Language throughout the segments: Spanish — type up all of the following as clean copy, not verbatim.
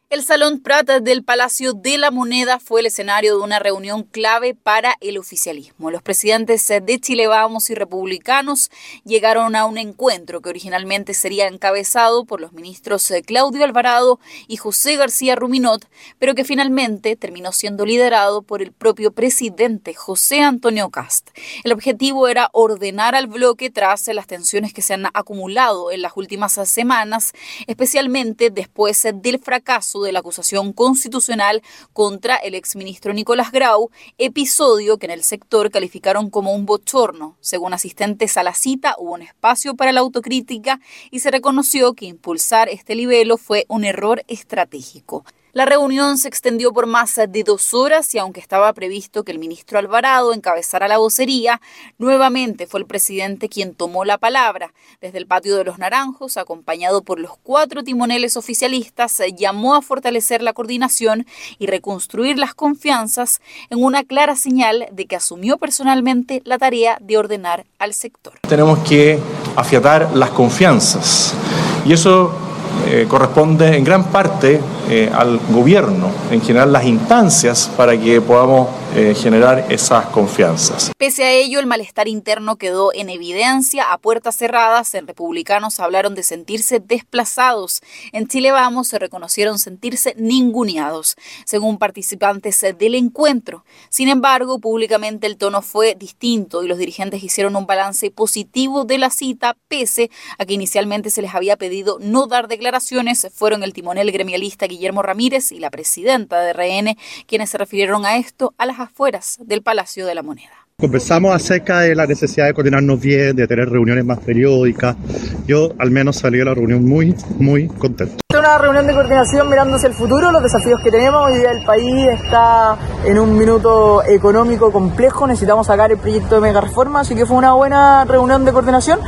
El Salón Prat del Palacio de la Moneda fue el escenario de una reunión clave para el oficialismo. Los presidentes de Chile Vamos y republicanos llegaron a un encuentro que originalmente sería encabezado por los ministros Claudio Alvarado y José García Ruminot, pero que finalmente terminó siendo liderado por el propio presidente José Antonio Kast. El objetivo era ordenar al bloque tras las tensiones que se han acumulado en las últimas semanas, especialmente después del fracaso de la acusación constitucional contra el exministro Nicolás Grau, episodio que en el sector calificaron como un bochorno. Según asistentes a la cita, hubo un espacio para la autocrítica y se reconoció que impulsar este libelo fue un error estratégico. La reunión se extendió por más de 2 horas y aunque estaba previsto que el ministro Alvarado encabezara la vocería, nuevamente fue el presidente quien tomó la palabra. Desde el Patio de los Naranjos, acompañado por los 4 timoneles oficialistas, llamó a fortalecer la coordinación y reconstruir las confianzas en una clara señal de que asumió personalmente la tarea de ordenar al sector. Tenemos que afiatar las confianzas y eso corresponde en gran parte al gobierno, en general las instancias para que podamos generar esas confianzas. Pese a ello, el malestar interno quedó en evidencia a puertas cerradas. En Republicanos hablaron de sentirse desplazados. En Chile Vamos se reconocieron sentirse ninguneados, según participantes del encuentro. Sin embargo, públicamente el tono fue distinto y los dirigentes hicieron un balance positivo de la cita, pese a que inicialmente se les había pedido no dar declaraciones. Fueron el timonel gremialista Guillermo Ramírez y la presidenta de RN quienes se refirieron a esto a las afueras del Palacio de la Moneda. Conversamos acerca de la necesidad de coordinarnos bien, de tener reuniones más periódicas. Yo al menos salí de la reunión muy contento. Es una reunión de coordinación mirando hacia el futuro, los desafíos que tenemos. Hoy día el país está en un minuto económico complejo, necesitamos sacar el proyecto de mega reforma, así que fue una buena reunión de coordinación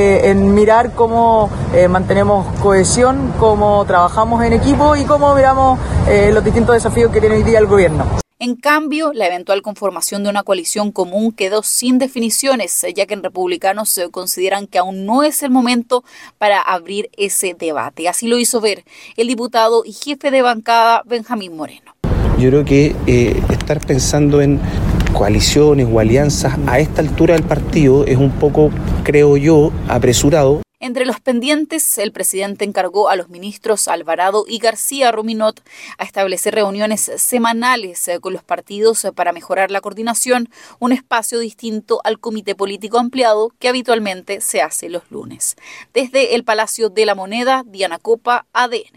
en mirar cómo mantenemos cohesión, cómo trabajamos en equipo y cómo miramos los distintos desafíos que tiene hoy día el gobierno. En cambio, la eventual conformación de una coalición común quedó sin definiciones, ya que en Republicanos consideran que aún no es el momento para abrir ese debate. Así lo hizo ver el diputado y jefe de bancada Benjamín Moreno. Yo creo que estar pensando en coaliciones o alianzas a esta altura del partido es un poco, creo yo, apresurado. Entre los pendientes, el presidente encargó a los ministros Alvarado y García Ruminot a establecer reuniones semanales con los partidos para mejorar la coordinación, un espacio distinto al comité político ampliado que habitualmente se hace los lunes. Desde el Palacio de la Moneda, Diana Copa, ADN.